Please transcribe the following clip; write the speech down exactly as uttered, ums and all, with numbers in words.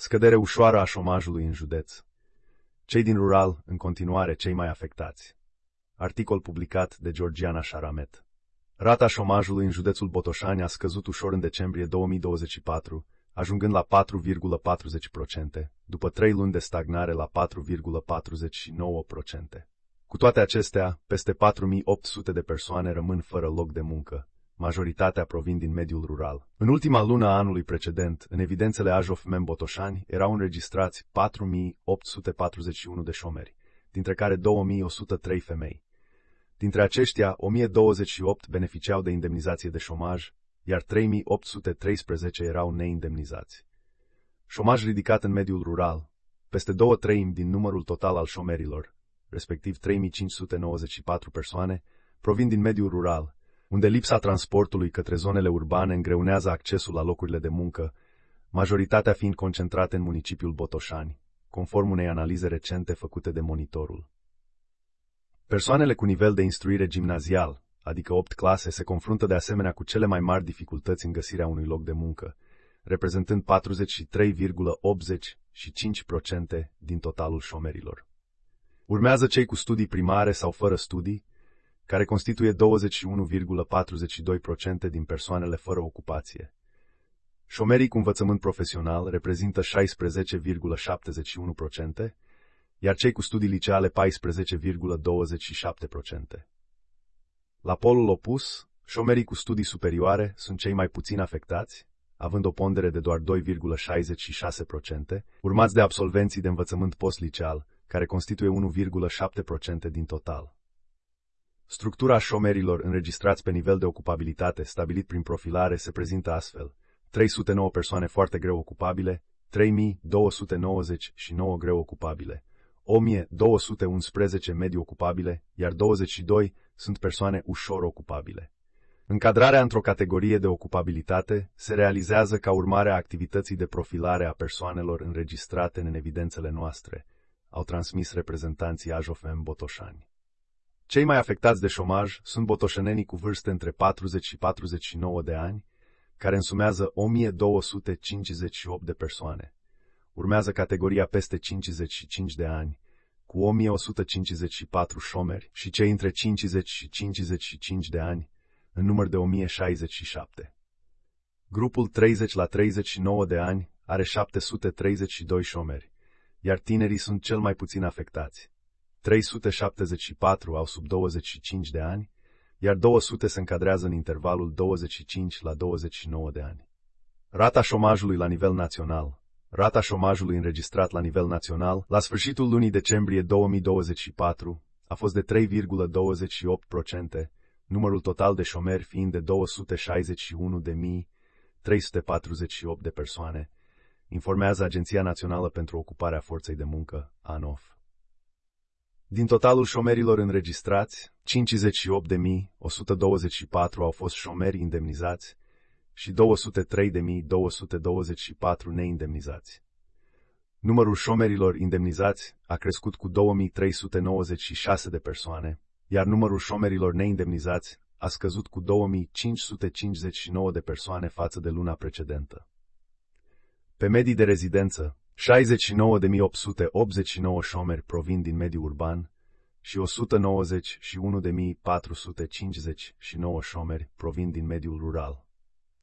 Scădere ușoară a șomajului în județ. Cei din rural, în continuare, cei mai afectați. Articol publicat de Georgiana Șaramet. Rata șomajului în județul Botoșani a scăzut ușor în decembrie două mii douăzeci și patru, ajungând la patru virgulă patruzeci la sută, după trei luni de stagnare la patru virgulă patruzeci și nouă la sută. Cu toate acestea, peste patru mii opt sute de persoane rămân fără loc de muncă. Majoritatea provin din mediul rural. În ultima lună a anului precedent, în evidențele Ajofmem Botoșani, erau înregistrați patru mii opt sute patruzeci și unu de șomeri, dintre care două mii o sută trei femei. Dintre aceștia, o mie douăzeci și opt beneficiau de indemnizație de șomaj, iar trei mii opt sute treisprezece erau neindemnizați. Șomaj ridicat în mediul rural. Peste două treimi din numărul total al șomerilor, respectiv trei mii cinci sute nouăzeci și patru persoane, provin din mediul rural, unde lipsa transportului către zonele urbane îngreunează accesul la locurile de muncă, majoritatea fiind concentrate în municipiul Botoșani, conform unei analize recente făcute de Monitorul. Persoanele cu nivel de instruire gimnazial, adică opt clase, se confruntă de asemenea cu cele mai mari dificultăți în găsirea unui loc de muncă, reprezentând patruzeci și trei virgulă optzeci și cinci la sută din totalul șomerilor. Urmează cei cu studii primare sau fără studii, care constituie douăzeci și unu virgulă patruzeci și doi la sută din persoanele fără ocupație. Șomerii cu învățământ profesional reprezintă șaisprezece virgulă șaptezeci și unu la sută, iar cei cu studii liceale paisprezece virgulă douăzeci și șapte la sută. La polul opus, șomerii cu studii superioare sunt cei mai puțin afectați, având o pondere de doar doi virgulă șaizeci și șase la sută, urmați de absolvenții de învățământ postliceal, care constituie unu virgulă șapte la sută din total. Structura șomerilor înregistrați pe nivel de ocupabilitate stabilit prin profilare se prezintă astfel: trei sute nouă persoane foarte greu ocupabile, trei mii două sute nouăzeci și nouă greu ocupabile, o mie două sute unsprezece mediu ocupabile, iar douăzeci și doi sunt persoane ușor ocupabile. Încadrarea într-o categorie de ocupabilitate se realizează ca urmare a activității de profilare a persoanelor înregistrate în evidențele noastre, au transmis reprezentanții Ajofmem Botoșani. Cei mai afectați de șomaj sunt botoșenenii cu vârste între patruzeci și patruzeci și nouă de ani, care însumează o mie două sute cincizeci și opt de persoane. Urmează categoria peste cincizeci și cinci de ani, cu o mie o sută cincizeci și patru șomeri, și cei între cincizeci și cincizeci și cinci de ani, în număr de o mie șaizeci și șapte. Grupul treizeci la treizeci și nouă de ani are șapte sute treizeci și doi șomeri, iar tinerii sunt cel mai puțin afectați. trei sute șaptezeci și patru au sub douăzeci și cinci de ani, iar două sute se încadrează în intervalul douăzeci și cinci la douăzeci și nouă de ani. Rata șomajului la nivel național. Rata șomajului înregistrat la nivel național, la sfârșitul lunii decembrie două mii douăzeci și patru, a fost de trei virgulă douăzeci și opt la sută, numărul total de șomeri fiind de două sute șaizeci și unu de mii trei sute patruzeci și opt de persoane, informează Agenția Națională pentru Ocuparea Forței de Muncă, ANOF. Din totalul șomerilor înregistrați, cincizeci și opt de mii o sută douăzeci și patru au fost șomeri indemnizați și două sute trei de mii două sute douăzeci și patru neindemnizați. Numărul șomerilor indemnizați a crescut cu două mii trei sute nouăzeci și șase de persoane, iar numărul șomerilor neindemnizați a scăzut cu două mii cinci sute cincizeci și nouă de persoane față de luna precedentă. Pe medii de rezidență, șaizeci și nouă de mii opt sute optzeci și nouă șomeri provin din mediul urban și o sută nouăzeci și unu de mii patru sute cincizeci și nouă șomeri provin din mediul rural.